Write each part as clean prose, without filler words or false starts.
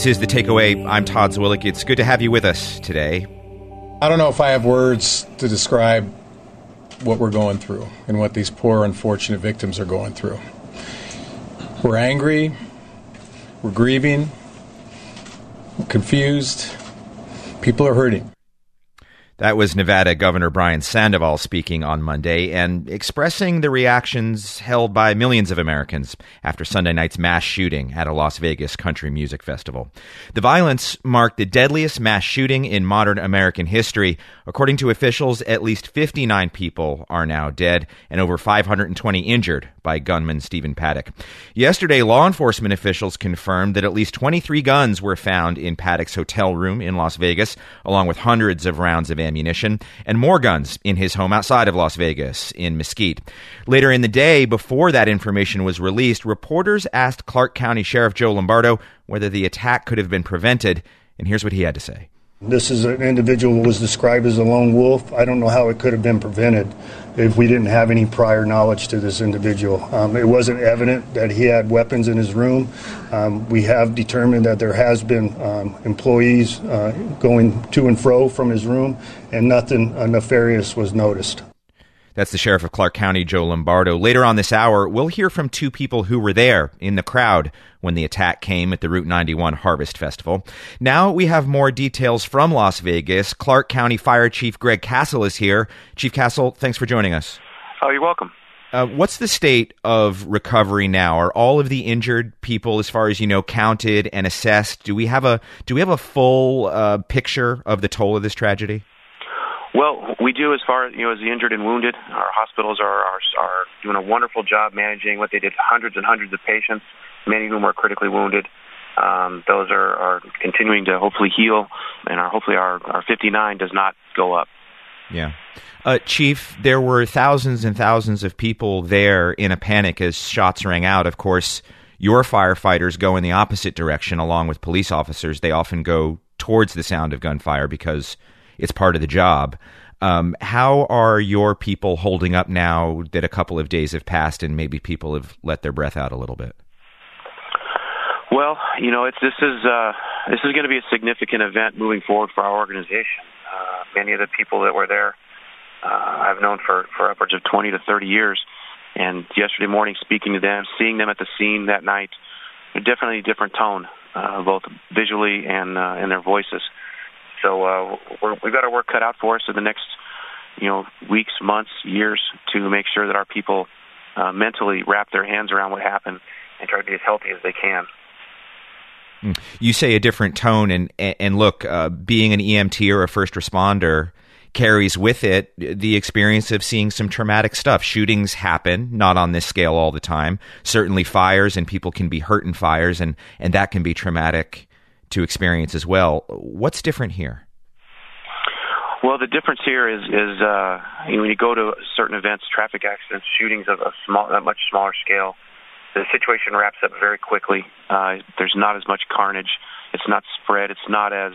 This is The Takeaway. I'm Todd Zwillich. It's good to have you with us today. I don't know if I have words to describe what we're going through and what these poor, unfortunate victims are going through. We're angry, we're grieving, we're confused, people are hurting. That was Nevada Governor Brian Sandoval speaking on Monday and expressing the reactions held by millions of Americans after Sunday night's mass shooting at a Las Vegas country music festival. The violence marked the deadliest mass shooting in modern American history. According to officials, at least 59 people are now dead and over 520 injured by gunman Stephen Paddock. Yesterday, law enforcement officials confirmed that at least 23 guns were found in Paddock's hotel room in Las Vegas, along with hundreds of rounds of ammunition and more guns in his home outside of Las Vegas in Mesquite. Later in the day, before that information was released, reporters asked Clark County Sheriff Joe Lombardo whether the attack could have been prevented, and here's what he had to say. This is an individual who was described as a lone wolf. I don't know how it could have been prevented if we didn't have any prior knowledge to this individual. It wasn't evident that he had weapons in his room. We have determined that there has been employees going to and fro from his room, and nothing nefarious was noticed. That's the Sheriff of Clark County, Joe Lombardo. Later on this hour, we'll hear from two people who were there in the crowd when the attack came at the Route 91 Harvest Festival. Now we have more details from Las Vegas. Clark County Fire Chief Greg Castle is here. Chief Castle, thanks for joining us. Oh, you're welcome. What's the state of recovery now? Are all of the injured people, as far as you know, counted and assessed? Do we have a full picture of the toll of this tragedy? Well, we do as far as, as the injured and wounded. Our hospitals are doing a wonderful job managing what they did, hundreds and hundreds of patients, many of whom are critically wounded. Those are continuing to hopefully heal, and hopefully our 59 does not go up. Yeah. Chief, there were thousands and thousands of people there in a panic as shots rang out. Of course, your firefighters go in the opposite direction along with police officers. They often go towards the sound of gunfire because it's part of the job. How are your people holding up now that a couple of days have passed and maybe people have let their breath out a little bit? Well, this is going to be a significant event moving forward for our organization. Many of the people that were there I've known for upwards of 20 to 30 years. And yesterday morning, speaking to them, seeing them at the scene that night, definitely a different tone, both visually and in their voices. So we've got our work cut out for us in the next, weeks, months, years to make sure that our people mentally wrap their hands around what happened and try to be as healthy as they can. You say a different tone, and look, being an EMT or a first responder carries with it the experience of seeing some traumatic stuff. Shootings happen, not on this scale all the time. Certainly fires, and people can be hurt in fires, and that can be traumatic to experience as well. What's different here? Well, the difference here is when you go to certain events, traffic accidents, shootings of a much smaller scale, the situation wraps up very quickly. There's not as much carnage. It's not spread. It's not as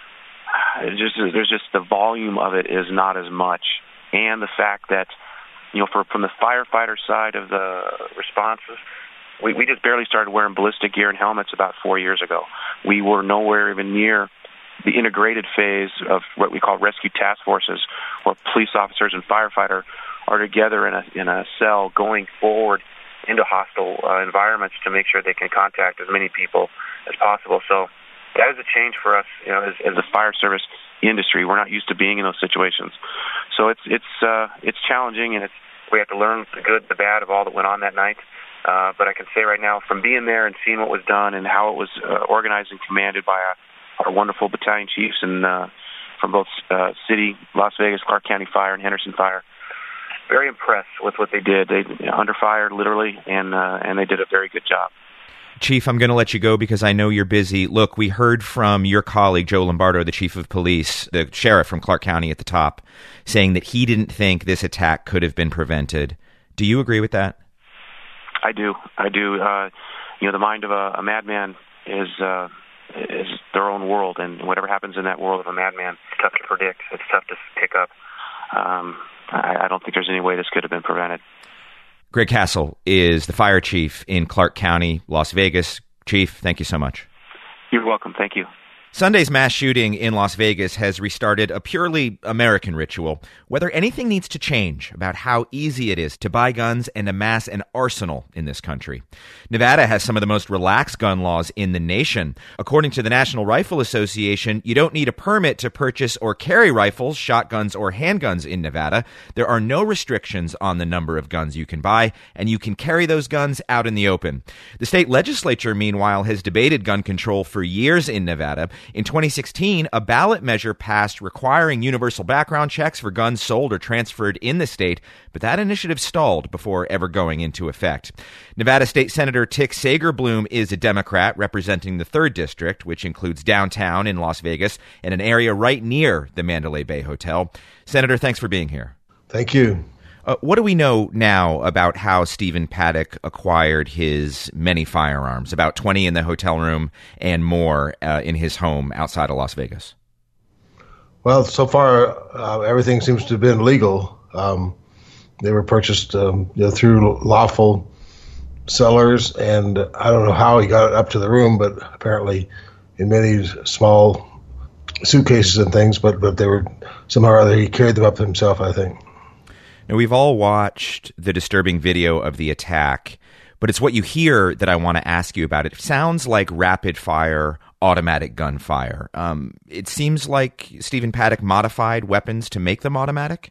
there's just the volume of it is not as much, and the fact that from the firefighter side of the responses. We just barely started wearing ballistic gear and helmets about 4 years ago. We were nowhere even near the integrated phase of what we call rescue task forces, where police officers and firefighter are together in a cell going forward into hostile environments to make sure they can contact as many people as possible. So that is a change for us, as a fire service industry. We're not used to being in those situations. So it's challenging, and we have to learn the good, the bad of all that went on that night. But I can say right now, from being there and seeing what was done and how it was organized and commanded by our wonderful battalion chiefs and from both city, Las Vegas, Clark County Fire, and Henderson Fire, very impressed with what they did. They under fire, literally, and they did a very good job. Chief, I'm going to let you go because I know you're busy. Look, we heard from your colleague, Joe Lombardo, the chief of police, the sheriff from Clark County at the top, saying that he didn't think this attack could have been prevented. Do you agree with that? I do. The mind of a madman is their own world, and whatever happens in that world of a madman, it's tough to predict. It's tough to pick up. I don't think there's any way this could have been prevented. Greg Castle is the fire chief in Clark County, Las Vegas. Chief, thank you so much. You're welcome. Thank you. Sunday's mass shooting in Las Vegas has restarted a purely American ritual. Whether anything needs to change about how easy it is to buy guns and amass an arsenal in this country. Nevada has some of the most relaxed gun laws in the nation. According to the National Rifle Association, you don't need a permit to purchase or carry rifles, shotguns, or handguns in Nevada. There are no restrictions on the number of guns you can buy, and you can carry those guns out in the open. The state legislature, meanwhile, has debated gun control for years in Nevada. In 2016, a ballot measure passed requiring universal background checks for guns sold or transferred in the state, but that initiative stalled before ever going into effect. Nevada State Senator Tick Sagerbloom is a Democrat representing the 3rd District, which includes downtown in Las Vegas and an area right near the Mandalay Bay Hotel. Senator, thanks for being here. Thank you. What do we know now about how Stephen Paddock acquired his many firearms, about 20 in the hotel room and more in his home outside of Las Vegas? Well, so far, everything seems to have been legal. They were purchased through lawful sellers, and I don't know how he got it up to the room, but apparently in many small suitcases and things, but they were somehow or other he carried them up himself, I think. Now, we've all watched the disturbing video of the attack, but it's what you hear that I want to ask you about. It sounds like rapid-fire automatic gunfire. It seems like Stephen Paddock modified weapons to make them automatic?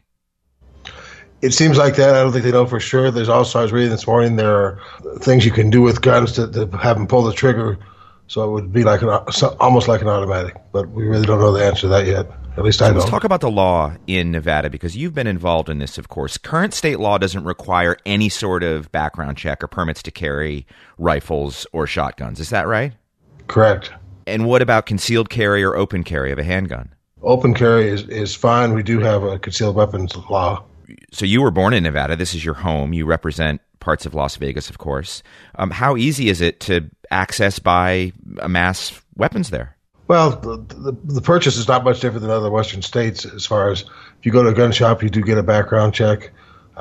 It seems like that. I don't think they know for sure. There's also, I was reading this morning, there are things you can do with guns to have them pull the trigger, so it would be like almost like an automatic, but we really don't know the answer to that yet. At least I don't. Let's talk about the law in Nevada, because you've been involved in this, of course. Current state law doesn't require any sort of background check or permits to carry rifles or shotguns. Is that right? Correct. And what about concealed carry or open carry of a handgun? Open carry is fine. We do have a concealed weapons law. So you were born in Nevada. This is your home. You represent parts of Las Vegas, of course. How easy is it to access, buy, amass weapons there? Well, the purchase is not much different than other Western states. As far as if you go to a gun shop, you do get a background check.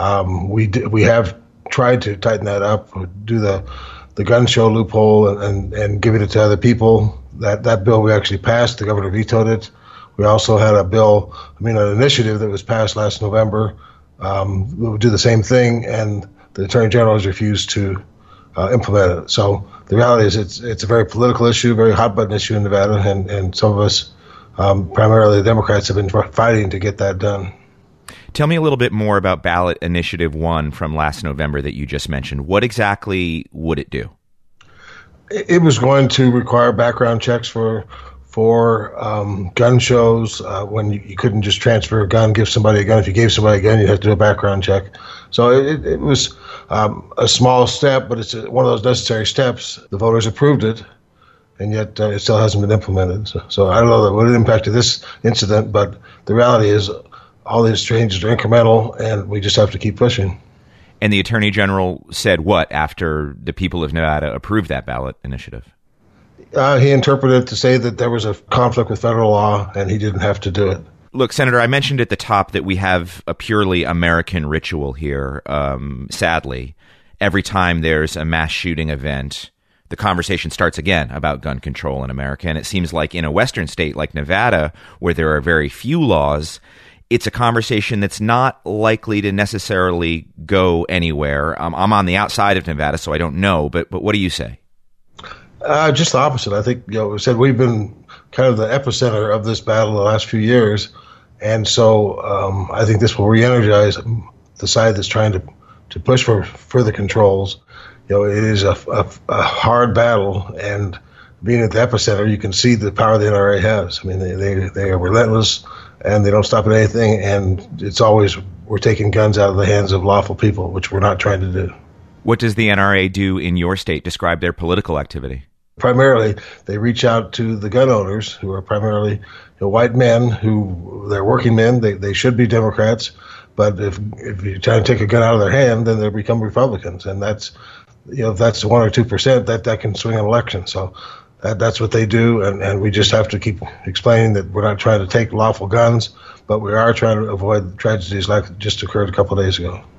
We have tried to tighten that up, do the gun show loophole and giving it to other people. That bill we actually passed. The governor vetoed it. We also had an initiative that was passed last November. We would do the same thing, and the Attorney General has refused to implement it. So the reality is it's a very political issue, very hot-button issue in Nevada, and some of us, primarily the Democrats, have been fighting to get that done. Tell me a little bit more about Ballot Initiative 1 from last November that you just mentioned. What exactly would it do? It was going to require background checks for gun shows, when you couldn't just transfer a gun, give somebody a gun. If you gave somebody a gun, you'd have to do a background check. So it was a small step, but it's one of those necessary steps. The voters approved it, and yet it still hasn't been implemented. So I don't know that what impacted this incident, but the reality is all these changes are incremental, and we just have to keep pushing. And the Attorney General said what after the people of Nevada approved that ballot initiative? He interpreted it to say that there was a conflict with federal law, and he didn't have to do it. Look, Senator, I mentioned at the top that we have a purely American ritual here. Sadly, every time there's a mass shooting event, the conversation starts again about gun control in America. And it seems like in a Western state like Nevada, where there are very few laws, it's a conversation that's not likely to necessarily go anywhere. I'm on the outside of Nevada, so I don't know. But what do you say? Just the opposite. I think, we said we've been kind of the epicenter of this battle the last few years. And so I think this will re-energize the side that's trying to push for further controls. It is a hard battle, and being at the epicenter, you can see the power the NRA has. I mean, they are relentless, and they don't stop at anything, and it's always we're taking guns out of the hands of lawful people, which we're not trying to do. What does the NRA do in your state? Describe their political activity. Primarily, they reach out to the gun owners, who are primarily white men, who they're working men. They should be Democrats, but if you try to take a gun out of their hand, then they become Republicans, and that's if that's 1 or 2%, that can swing an election. So that's what they do, and we just have to keep explaining that we're not trying to take lawful guns, but we are trying to avoid tragedies like just occurred a couple of days ago.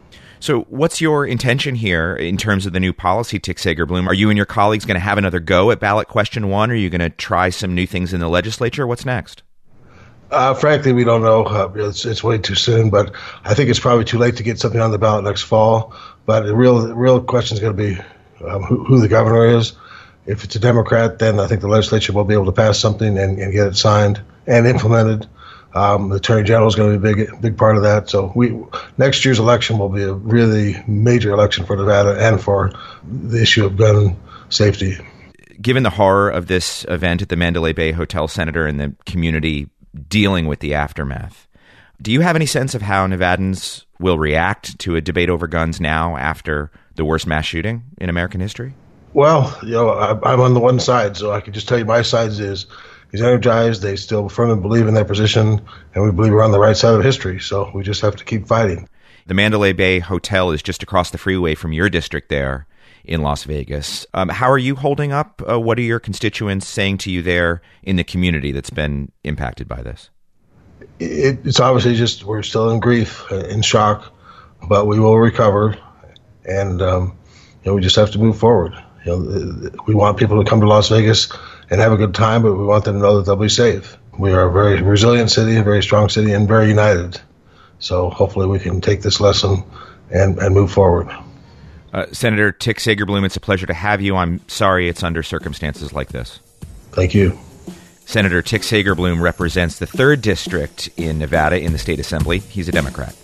So what's your intention here in terms of the new policy, Tick Sager-Blum? Are you and your colleagues going to have another go at ballot question 1? Are you going to try some new things in the legislature? What's next? Frankly, we don't know. It's way too soon, but I think it's probably too late to get something on the ballot next fall. But the real question is going to be who the governor is. If it's a Democrat, then I think the legislature will be able to pass something and get it signed and implemented. The Attorney General is going to be a big part of that. So next year's election will be a really major election for Nevada and for the issue of gun safety. Given the horror of this event at the Mandalay Bay Hotel, Senator, and the community dealing with the aftermath, do you have any sense of how Nevadans will react to a debate over guns now after the worst mass shooting in American history? Well, I'm on the one side, so I can just tell you my side is he's energized. They still firmly believe in their position, and we believe we're on the right side of history. So we just have to keep fighting. The Mandalay Bay Hotel is just across the freeway from your district there in Las Vegas. How are you holding up? What are your constituents saying to you there in the community that's been impacted by this? It's obviously just we're still in grief, in shock, but we will recover, and we just have to move forward. We want people to come to Las Vegas and have a good time, but we want them to know that they'll be safe. We are a very resilient city, a very strong city, and very united. So hopefully we can take this lesson and move forward. Senator Tick Sager-Blum, it's a pleasure to have you. I'm sorry it's under circumstances like this. Thank you. Senator Tick Sager-Blum represents the 3rd District in Nevada in the state assembly. He's a Democrat.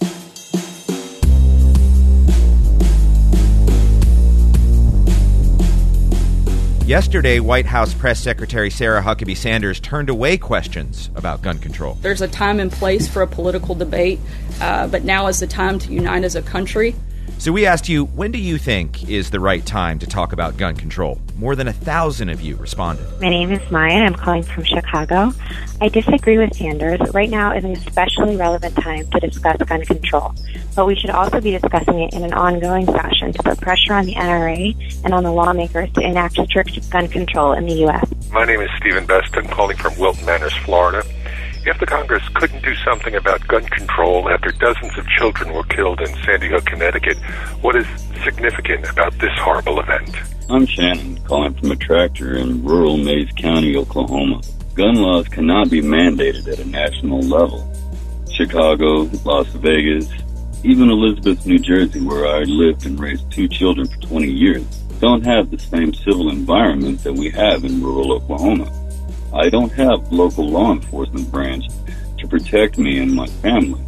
Yesterday, White House Press Secretary Sarah Huckabee Sanders turned away questions about gun control. There's a time and place for a political debate, but now is the time to unite as a country. So we asked you, when do you think is the right time to talk about gun control? More than 1,000 of you responded. My name is Maya, and I'm calling from Chicago. I disagree with Sanders. Right now is an especially relevant time to discuss gun control, but we should also be discussing it in an ongoing fashion to put pressure on the NRA and on the lawmakers to enact strict gun control in the U.S. My name is Stephen Best. I'm calling from Wilton Manors, Florida. If the Congress couldn't do something about gun control after dozens of children were killed in Sandy Hook, Connecticut, what is significant about this horrible event? I'm Shannon, calling from a tractor in rural Mays County, Oklahoma. Gun laws cannot be mandated at a national level. Chicago, Las Vegas, even Elizabeth, New Jersey, where I lived and raised 2 children for 20 years, don't have the same civil environment that we have in rural Oklahoma. I don't have local law enforcement branch to protect me and my family.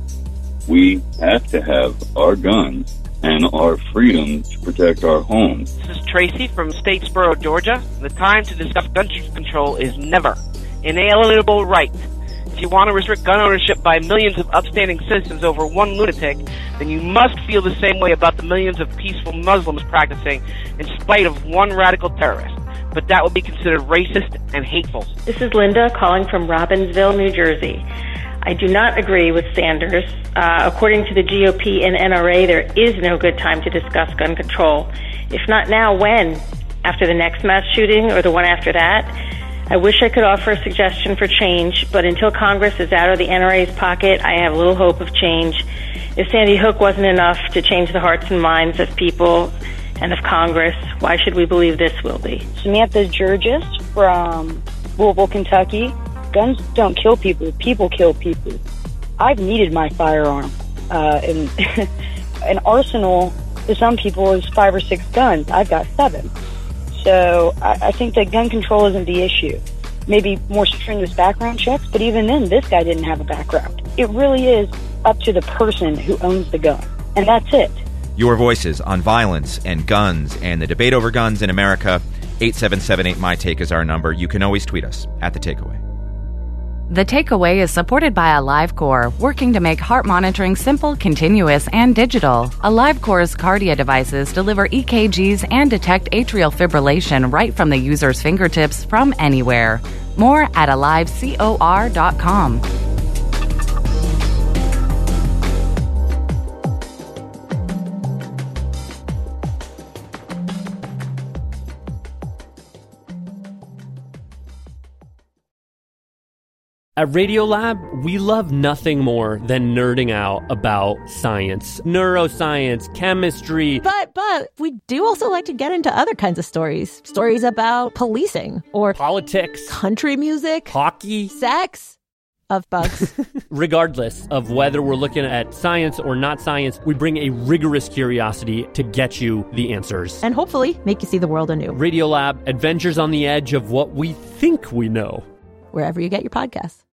We have to have our guns and our freedom to protect our homes. This is Tracy from Statesboro, Georgia. The time to discuss gun control is never. Inalienable right. If you want to restrict gun ownership by millions of upstanding citizens over one lunatic, then you must feel the same way about the millions of peaceful Muslims practicing in spite of one radical terrorist. But that would be considered racist and hateful. This is Linda calling from Robbinsville, New Jersey. I do not agree with Sanders. According to the GOP and NRA, there is no good time to discuss gun control. If not now, when? After the next mass shooting or the one after that? I wish I could offer a suggestion for change, but until Congress is out of the NRA's pocket, I have little hope of change. If Sandy Hook wasn't enough to change the hearts and minds of people and of Congress, why should we believe this will be? Samantha Georges from Louisville, Kentucky. Guns don't kill people. People kill people. I've needed my firearm. And an arsenal to some people is 5 or 6 guns. I've got 7. So I think that gun control isn't the issue. Maybe more strenuous background checks, but even then, this guy didn't have a background. It really is up to the person who owns the gun. And that's it. Your voices on violence and guns and the debate over guns in America. 877-8MY-TAKE is our number. You can always tweet us at The Takeaway. The Takeaway is supported by AliveCor, working to make heart monitoring simple, continuous, and digital. AliveCor's Cardia devices deliver EKGs and detect atrial fibrillation right from the user's fingertips from anywhere. More at AliveCor.com. At Radiolab, we love nothing more than nerding out about science, neuroscience, chemistry. But we do also like to get into other kinds of stories. Stories about policing or politics, country music, hockey, sex, of bugs. Regardless of whether we're looking at science or not science, we bring a rigorous curiosity to get you the answers. And hopefully make you see the world anew. Radiolab, adventures on the edge of what we think we know. Wherever you get your podcasts.